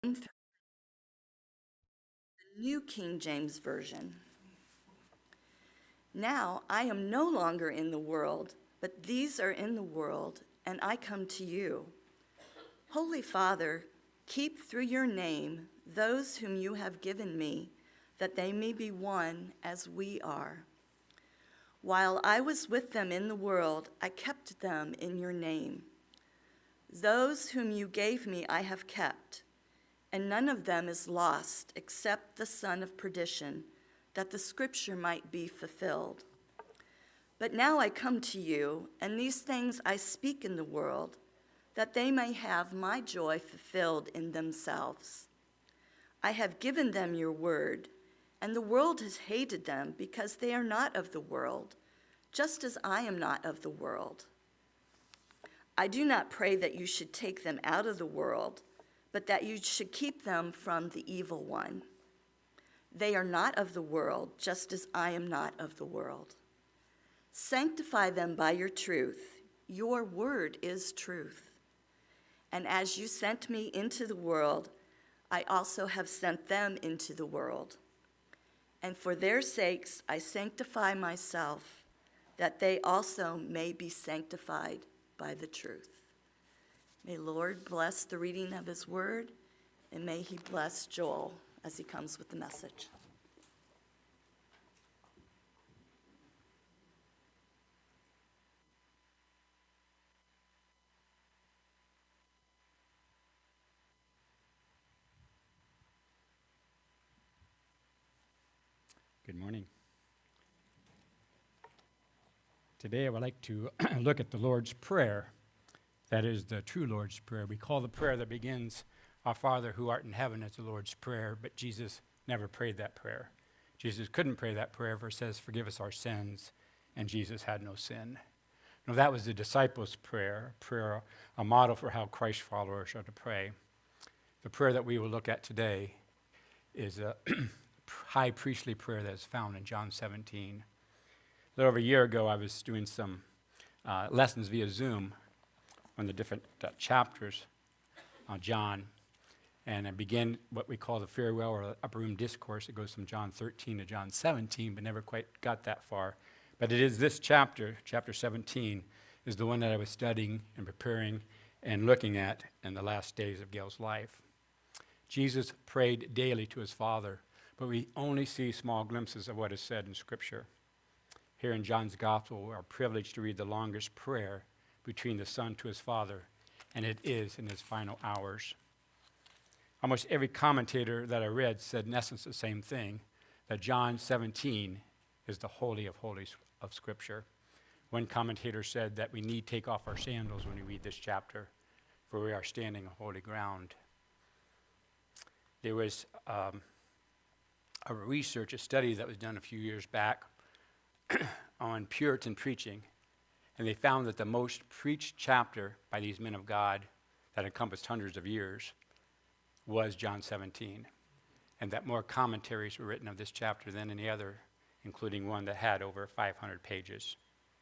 the New King James Version. Now I am no longer in the world, but these are in the world, and I come to you. Holy Father, keep through your name those whom you have given me, that they may be one as we are. While I was with them in the world, I kept them in your name. Those whom you gave me I have kept, and none of them is lost except the son of perdition, that the scripture might be fulfilled. But now I come to you, and these things I speak in the world, that they may have my joy fulfilled in themselves. I have given them your word, and the world has hated them because they are not of the world, just as I am not of the world. I do not pray that you should take them out of the world, but that you should keep them from the evil one. They are not of the world, just as I am not of the world. Sanctify them by your truth. Your word is truth. And as you sent me into the world, I also have sent them into the world. And for their sakes I sanctify myself, that they also may be sanctified by the truth. May Lord bless the reading of his word, and may he bless Joel as he comes with the message. Good morning. Today I would like to look at the Lord's Prayer. That is the true Lord's Prayer. We call the prayer that begins, Our Father who art in heaven, as the Lord's Prayer, but Jesus never prayed that prayer. Jesus couldn't pray that prayer, for it says, forgive us our sins, and Jesus had no sin. No, that was the disciples' prayer, a model for how Christ followers are to pray. The prayer that we will look at today is a high priestly prayer that is found in John 17. A little over a year ago, I was doing some lessons via Zoom on the different chapters on John, and I began what we call the farewell or upper room discourse. It goes from John 13 to John 17, but never quite got that far. But it is this chapter, chapter 17, is the one that I was studying and preparing and looking at in the last days of Gail's life. Jesus prayed daily to his Father, but we only see small glimpses of what is said in Scripture. Here in John's Gospel, we are privileged to read the longest prayer between the Son to his Father, and it is in his final hours. Almost every commentator that I read said in essence the same thing, that John 17 is the holy of holies of Scripture. One commentator said that we need take off our sandals when we read this chapter, for we are standing on holy ground. There was a study that was done a few years back on Puritan preaching, and they found that the most preached chapter by these men of God that encompassed hundreds of years was John 17, and that more commentaries were written of this chapter than any other, including one that had over 500 pages.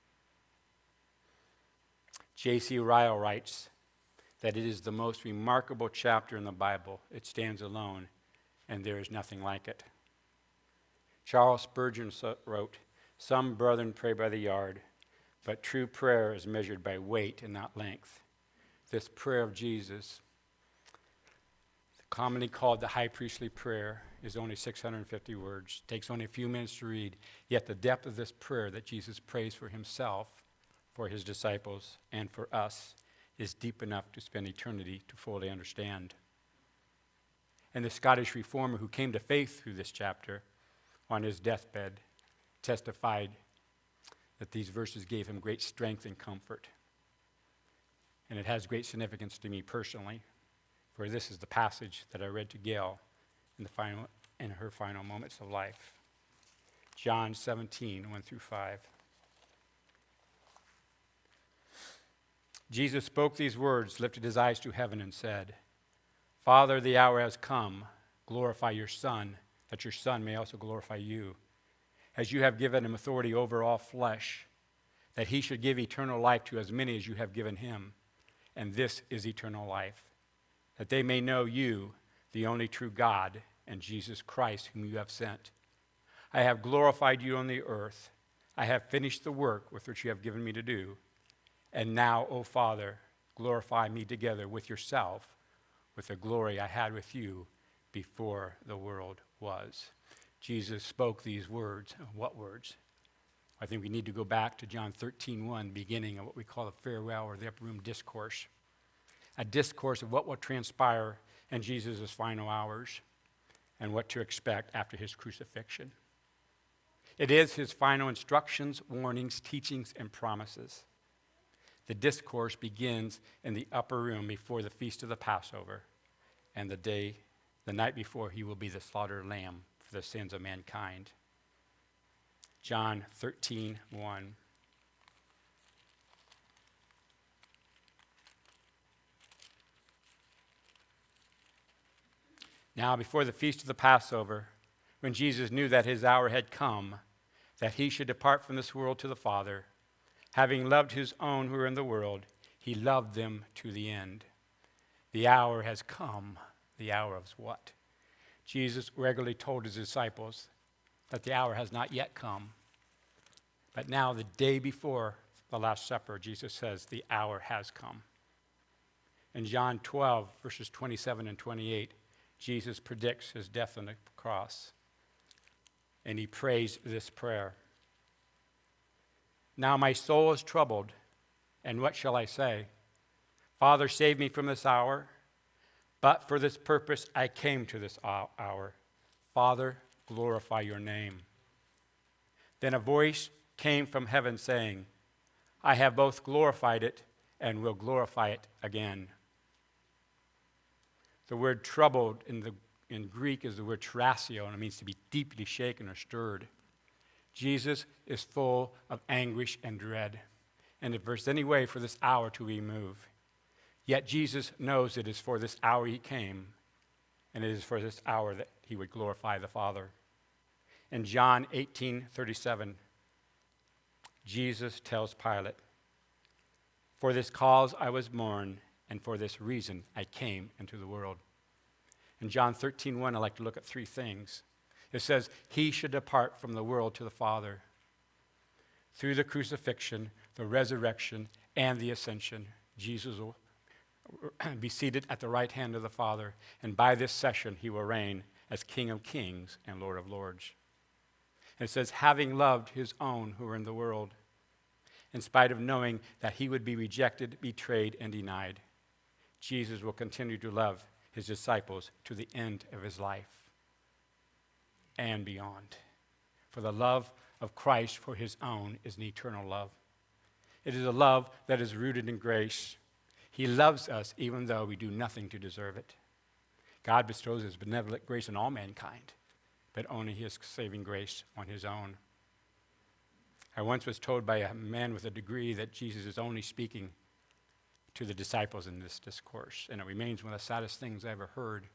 J.C. Ryle writes that it is the most remarkable chapter in the Bible. It stands alone, and there is nothing like it. Charles Spurgeon wrote, some brethren pray by the yard, but true prayer is measured by weight and not length. This prayer of Jesus, commonly called the high priestly prayer, is only 650 words. It takes only a few minutes to read, yet the depth of this prayer that Jesus prays for himself, for his disciples, and for us is deep enough to spend eternity to fully understand. And the Scottish reformer who came to faith through this chapter on his deathbed testified that these verses gave him great strength and comfort. And it has great significance to me personally, for this is the passage that I read to Gail in her final moments of life. John 17, 1 through 5. Jesus spoke these words, lifted his eyes to heaven, and said, Father, the hour has come. Glorify your Son, that your Son may also glorify you, as you have given him authority over all flesh, that he should give eternal life to as many as you have given him. And this is eternal life, that they may know you, the only true God, and Jesus Christ, whom you have sent. I have glorified you on the earth. I have finished the work with which you have given me to do. And now, O Father, glorify me together with yourself, with the glory I had with you before the world was. Jesus spoke these words. What words? I think we need to go back to John 13:1, beginning of what we call the farewell or the upper room discourse. A discourse of what will transpire in Jesus' final hours and what to expect after his crucifixion. It is his final instructions, warnings, teachings, and promises. The discourse begins in the upper room before the feast of the Passover and the night before he will be the slaughtered lamb for the sins of mankind. John 13:1. Now, before the feast of the Passover, when Jesus knew that his hour had come, that he should depart from this world to the Father, having loved his own who were in the world, he loved them to the end. The hour has come. The hour of what? Jesus regularly told his disciples that the hour has not yet come. But now, the day before the Last Supper, Jesus says the hour has come. In John 12, verses 27 and 28, Jesus predicts his death on the cross, and he prays this prayer. Now my soul is troubled, and what shall I say? Father, save me from this hour. But for this purpose I came to this hour. Father, glorify your name. Then a voice came from heaven saying, I have both glorified it and will glorify it again. The word troubled in Greek is the word terasio, and it means to be deeply shaken or stirred. Jesus is full of anguish and dread, and if there's any way for this hour to be moved, yet Jesus knows it is for this hour he came, and it is for this hour that he would glorify the Father. In John 18:37, Jesus tells Pilate, for this cause I was born, and for this reason I came into the world. In John 13:1, I like to look at three things. It says, he should depart from the world to the Father. Through the crucifixion, the resurrection, and the ascension, Jesus will be seated at the right hand of the Father, and by this session he will reign as King of Kings and Lord of Lords. And it says, having loved his own who were in the world, in spite of knowing that he would be rejected, betrayed, and denied, Jesus will continue to love his disciples to the end of his life and beyond. For the love of Christ for his own is an eternal love. It is a love that is rooted in grace. He loves us even though we do nothing to deserve it. God bestows his benevolent grace on all mankind, but only his saving grace on his own. I once was told by a man with a degree that Jesus is only speaking to the disciples in this discourse, and it remains one of the saddest things I ever heard.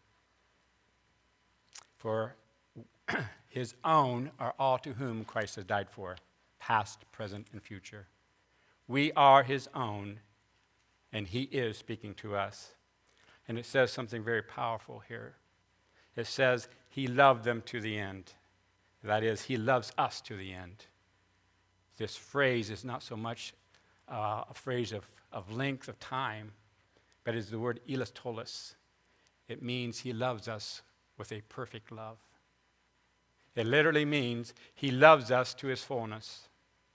For his own are all to whom Christ has died for, past, present, and future. We are his own, and he is speaking to us. And it says something very powerful here. It says he loved them to the end. That is, he loves us to the end. This phrase is not so much a phrase of length of time, but is the word elastolos. It means he loves us with a perfect love. It literally means he loves us to his fullness.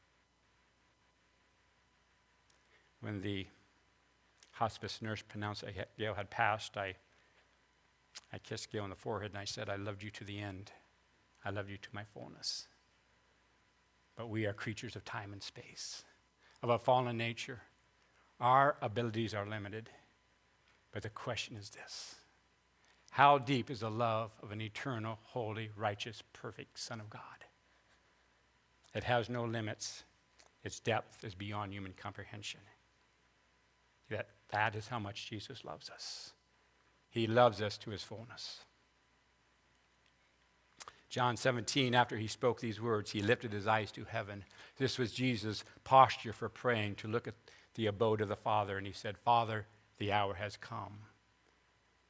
When the hospice nurse pronounced that Gail had passed, I kissed Gail on the forehead and I said, I loved you to the end. I loved you to my fullness. But we are creatures of time and space, of a fallen nature. Our abilities are limited. But the question is this: how deep is the love of an eternal, holy, righteous, perfect Son of God? It has no limits. Its depth is beyond human comprehension. Yet that is how much Jesus loves us. He loves us to his fullness. John 17, after he spoke these words, he lifted his eyes to heaven. This was Jesus' posture for praying, to look at the abode of the Father. And he said, Father, the hour has come.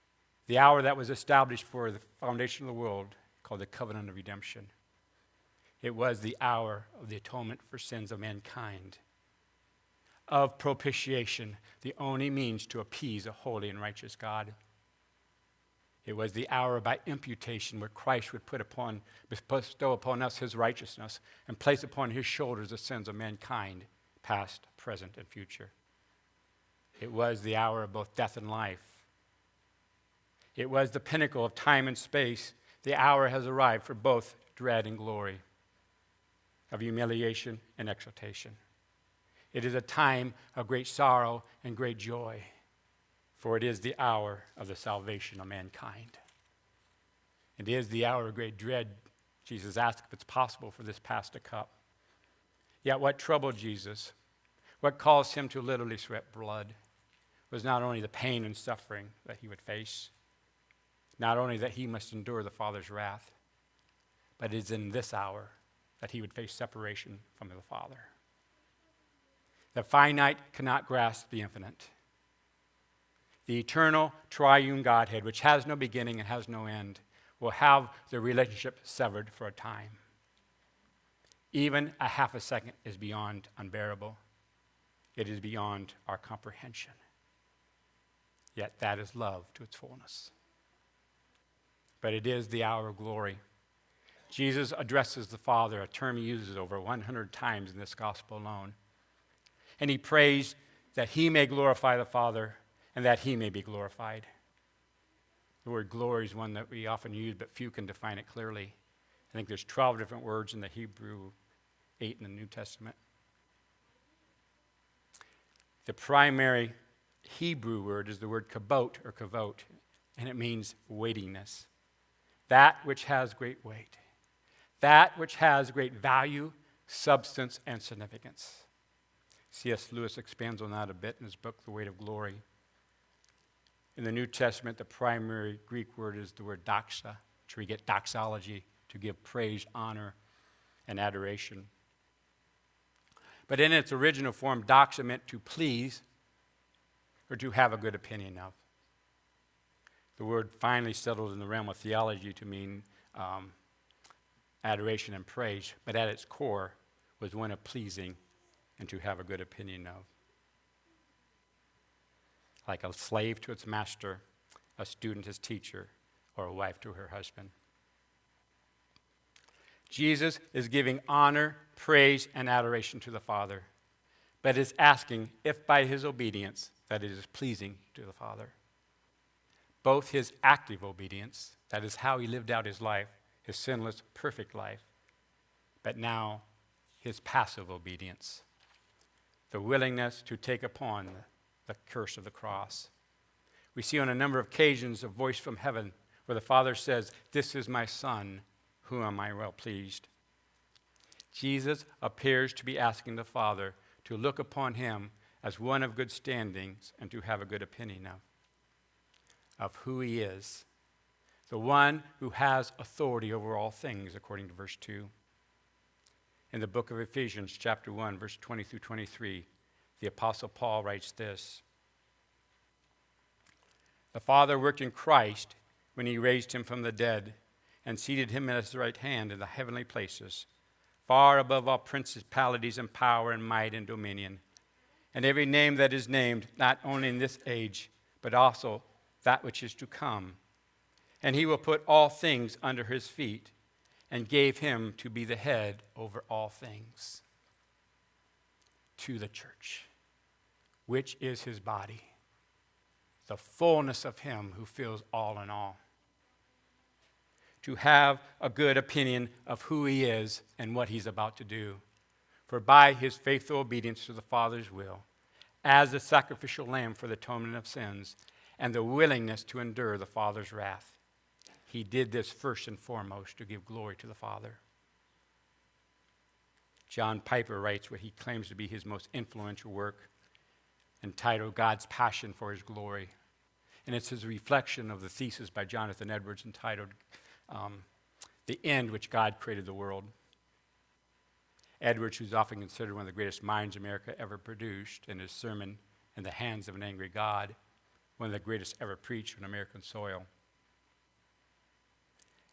The hour that was established for the foundation of the world, called the covenant of redemption. It was the hour of the atonement for sins of mankind, of propitiation, the only means to appease a holy and righteous God. It was the hour by imputation where Christ would bestow upon us his righteousness and place upon his shoulders the sins of mankind, past, present, and future. It was the hour of both death and life. It was the pinnacle of time and space. The hour has arrived for both dread and glory, of humiliation and exaltation. It is a time of great sorrow and great joy, for it is the hour of the salvation of mankind. It is the hour of great dread. Jesus asked if it's possible for this pass to cup. Yet what troubled Jesus, what caused him to literally sweat blood, was not only the pain and suffering that he would face, not only that he must endure the Father's wrath, but it is in this hour that he would face separation from the Father. The finite cannot grasp the infinite. The eternal triune Godhead, which has no beginning and has no end, will have the relationship severed for a time. Even a half a second is beyond unbearable. It is beyond our comprehension. Yet that is love to its fullness. But it is the hour of glory. Jesus addresses the Father, a term he uses over 100 times in this gospel alone. And he prays that he may glorify the Father and that he may be glorified. The word glory is one that we often use, but few can define it clearly. I think there's 12 different words in the Hebrew, 8 in the New Testament. The primary Hebrew word is the word kabot or kavot, and it means weightiness. That which has great weight. That which has great value, substance, and significance. C.S. Lewis expands on that a bit in his book, The Weight of Glory. In the New Testament, the primary Greek word is the word doxa, which we get doxology, to give praise, honor, and adoration. But in its original form, doxa meant to please or to have a good opinion of. The word finally settled in the realm of theology to mean adoration and praise, but at its core was one of pleasing and to have a good opinion of. Like a slave to its master, a student his teacher, or a wife to her husband. Jesus is giving honor, praise, and adoration to the Father, but is asking if by his obedience that it is pleasing to the Father. Both his active obedience, that is how he lived out his life, his sinless, perfect life, but now his passive obedience, the willingness to take upon the curse of the cross. We see on a number of occasions a voice from heaven where the Father says, "This is my Son, whom am I well pleased." Jesus appears to be asking the Father to look upon him as one of good standings and to have a good opinion of who he is, the one who has authority over all things, according to verse 2. In the book of Ephesians, chapter 1, verse 20 through 23, the Apostle Paul writes this: "The Father worked in Christ when he raised him from the dead and seated him at his right hand in the heavenly places, far above all principalities and power and might and dominion, and every name that is named, not only in this age, but also that which is to come. And he will put all things under his feet, and gave him to be the head over all things, to the church, which is his body, the fullness of him who fills all in all." To have a good opinion of who he is and what he's about to do. For by his faithful obedience to the Father's will, as the sacrificial lamb for the atonement of sins, and the willingness to endure the Father's wrath, he did this first and foremost to give glory to the Father. John Piper writes what he claims to be his most influential work, entitled God's Passion for His Glory. And it's his reflection of the thesis by Jonathan Edwards entitled The End Which God Created the World. Edwards, who's often considered one of the greatest minds America ever produced, in his sermon, In the Hands of an Angry God, one of the greatest ever preached on American soil,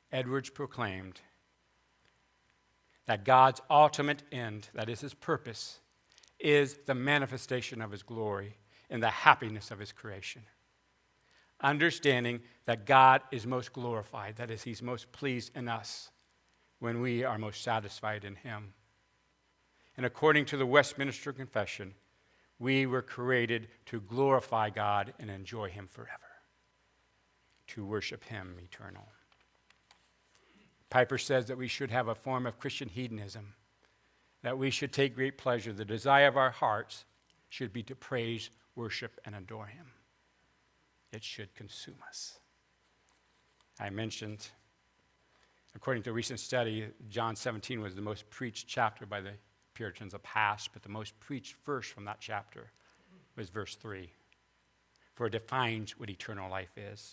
Edwards proclaimed that God's ultimate end, that is his purpose, is the manifestation of his glory in the happiness of his creation. Understanding that God is most glorified, that is, he's most pleased in us when we are most satisfied in him. And according to the Westminster Confession, we were created to glorify God and enjoy him forever, to worship him eternal. Piper says that we should have a form of Christian hedonism, that we should take great pleasure. The desire of our hearts should be to praise, worship, and adore him. It should consume us. I mentioned, according to a recent study, John 17 was the most preached chapter by the Puritans of past, but the most preached verse from that chapter was verse 3, for it defines what eternal life is.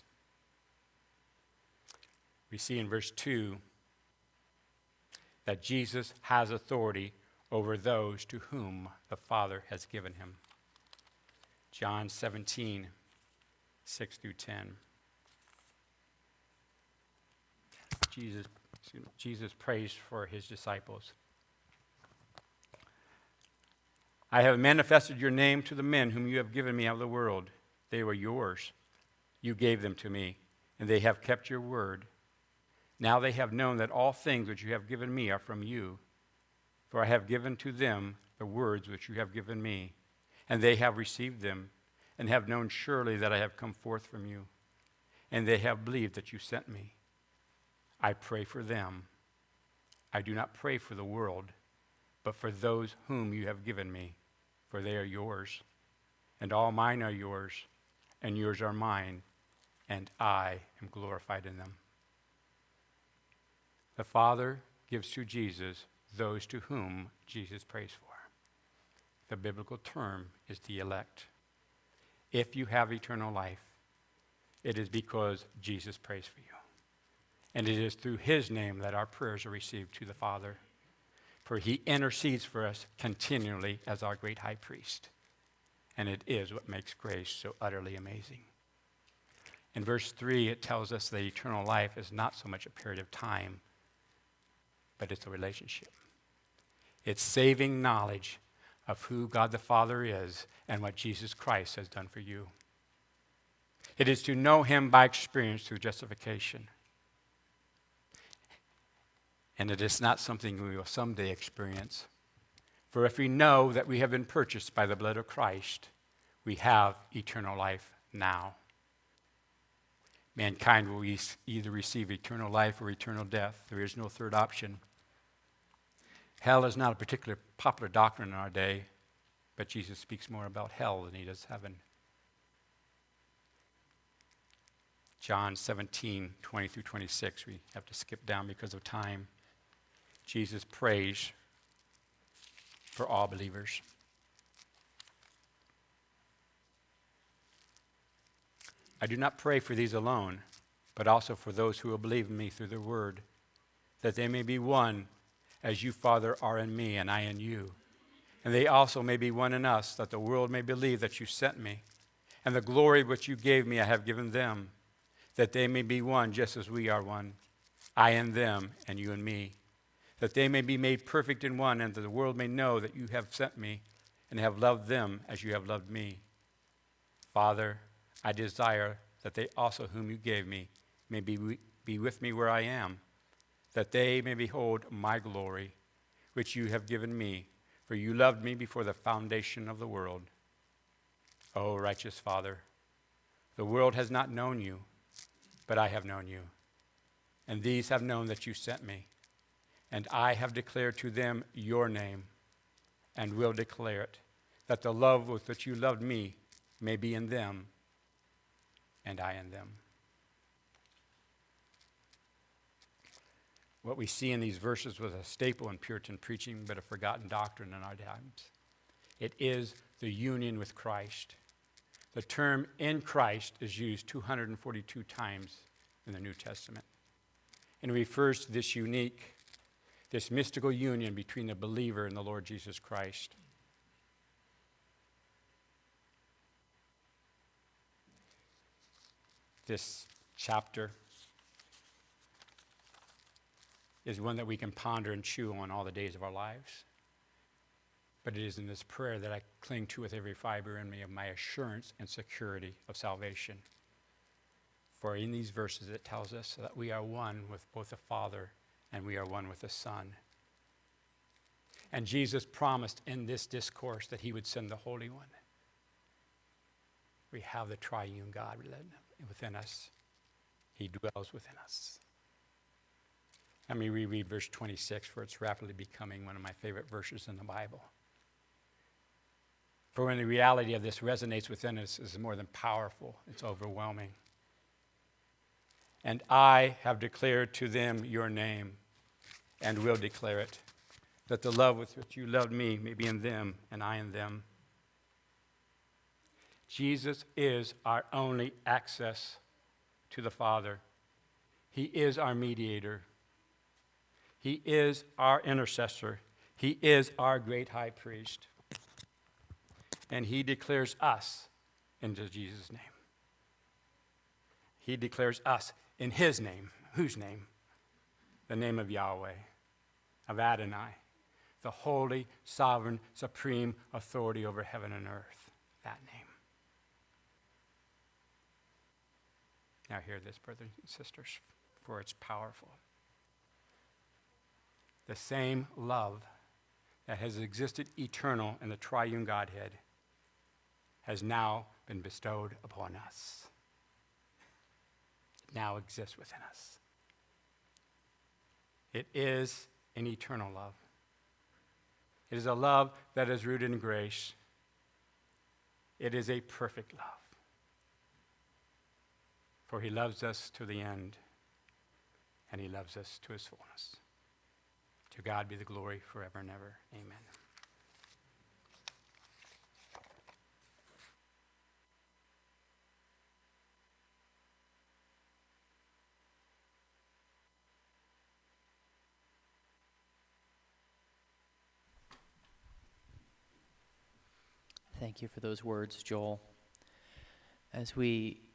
We see in verse 2 that Jesus has authority over those to whom the Father has given him. John 17, 6 through 10. Jesus prays for his disciples. I have manifested your name to the men whom you have given me out of the world. They were yours. You gave them to me, and they have kept your word. Now they have known that all things which you have given me are from you. For I have given to them the words which you have given me, and they have received them, and have known surely that I have come forth from you, and they have believed that you sent me. I pray for them. I do not pray for the world, but for those whom you have given me, for they are yours, and all mine are yours, and yours are mine, and I am glorified in them. The Father gives to Jesus those to whom Jesus prays for. The biblical term is the elect. If you have eternal life, it is because Jesus prays for you. And it is through his name that our prayers are received to the Father. For he intercedes for us continually as our great high priest. And it is what makes grace so utterly amazing. In verse 3, it tells us that eternal life is not so much a period of time, but it's a relationship. It's saving knowledge of who God the Father is and what Jesus Christ has done for you. It is to know him by experience through justification. And it is not something we will someday experience. For if we know that we have been purchased by the blood of Christ, we have eternal life now. Mankind will either receive eternal life or eternal death. There is no third option. Hell is not a particularly popular doctrine in our day, but Jesus speaks more about hell than he does heaven. John 17, 20 through 26. We have to skip down because of time. Jesus prays for all believers. I do not pray for these alone, but also for those who will believe in me through the word, that they may be one as you, Father, are in me and I in you. And they also may be one in us, that the world may believe that you sent me. And the glory which you gave me I have given them, that they may be one just as we are one, I and them and you and me, that they may be made perfect in one, and that the world may know that you have sent me and have loved them as you have loved me. Father, I desire that they also whom you gave me may be with me where I am, that they may behold my glory, which you have given me, for you loved me before the foundation of the world. O righteous Father, the world has not known you, but I have known you, and these have known that you sent me. And I have declared to them your name, and will declare it, that the love with which you loved me may be in them, and I in them. What we see in these verses was a staple in Puritan preaching, but a forgotten doctrine in our times. It is the union with Christ. The term in Christ is used 242 times in the New Testament, and refers to this unique, this mystical union between the believer and the Lord Jesus Christ. This chapter is one that we can ponder and chew on all the days of our lives. But it is in this prayer that I cling to with every fiber in me of my assurance and security of salvation. For in these verses it tells us that we are one with both the Father and we are one with the Son. And Jesus promised in this discourse that he would send the Holy One. We have the triune God within us. He dwells within us. Let me reread verse 26, for it's rapidly becoming one of my favorite verses in the Bible. For when the reality of this resonates within us, is more than powerful, it's overwhelming. And I have declared to them your name, and will declare it, that the love with which you loved me may be in them, and I in them. Jesus is our only access to the Father. He is our mediator. He is our intercessor. He is our great high priest. And he declares us into Jesus' name. He declares us in his name. Whose name? The name of Yahweh, of Adonai, the holy, sovereign, supreme authority over heaven and earth. That name. Now hear this, brothers and sisters, for it's powerful. The same love that has existed eternal in the triune Godhead has now been bestowed upon us. It now exists within us. It is an eternal love. It is a love that is rooted in grace. It is a perfect love. For he loves us to the end, and he loves us to his fullness. To God be the glory forever and ever. Amen. Thank you for those words, Joel. As we